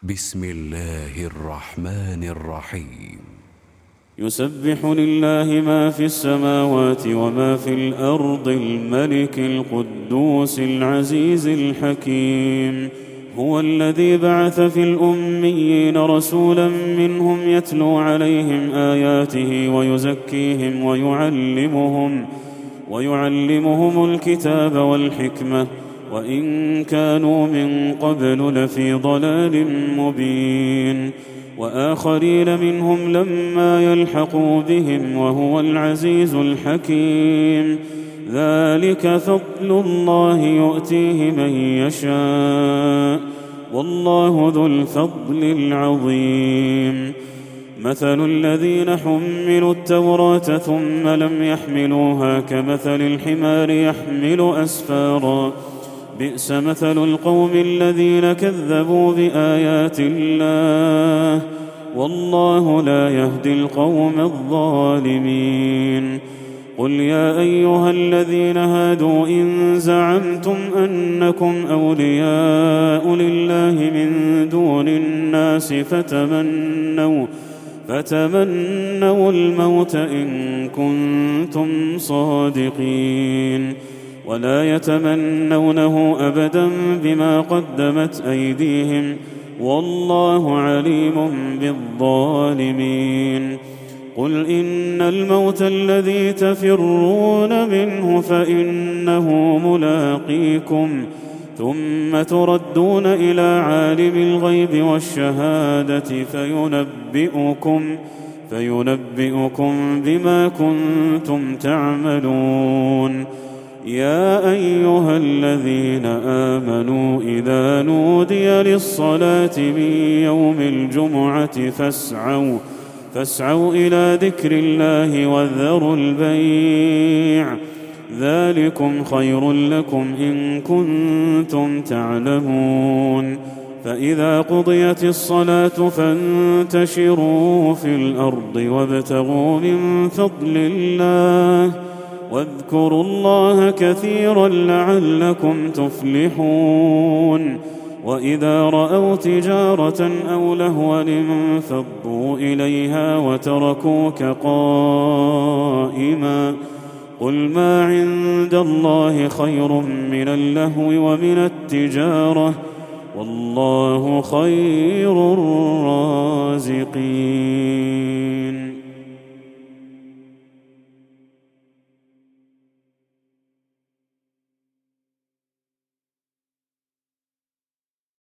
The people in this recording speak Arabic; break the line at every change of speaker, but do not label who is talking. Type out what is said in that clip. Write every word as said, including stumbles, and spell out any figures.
بسم الله الرحمن الرحيم.
يسبح لله ما في السماوات وما في الأرض الملك القدوس العزيز الحكيم. هو الذي بعث في الأميين رسولا منهم يتلو عليهم آياته ويزكيهم ويعلمهم ويعلمهم الكتاب والحكمة وإن كانوا من قبل لفي ضلال مبين، وآخرين منهم لما يلحقوا بهم وهو العزيز الحكيم. ذلك فضل الله يؤتيه من يشاء والله ذو الفضل العظيم. مثل الذين حملوا التوراة ثم لم يحملوها كمثل الحمار يحمل أسفارا، بئس مثل القوم الذين كذبوا بآيات الله والله لا يهدي القوم الظالمين. قل يا أيها الذين هادوا إن زعمتم أنكم أولياء لله من دون الناس فتمنوا فتمنوا الموت إن كنتم صادقين، ولا يتمنونه أبدا بما قدمت أيديهم والله عليم بالظالمين. قل إن الموت الذي تفرون منه فإنه ملاقيكم ثم تردون إلى عالم الغيب والشهادة فينبئكم فينبئكم بما كنتم تعملون. يا أيها الذين آمنوا إذا نودي للصلاة من يوم الجمعة فاسعوا فاسعوا إلى ذكر الله وذروا البيع، ذلكم خير لكم إن كنتم تعلمون. فإذا قضيت الصلاة فانتشروا في الأرض وابتغوا من فضل الله واذكروا الله كثيرا لعلكم تفلحون. وإذا رأوا تجارة أو لهوا انفضوا إليها وتركوك قائما، قل ما عند الله خير من اللهو ومن التجارة والله خير الرازقين.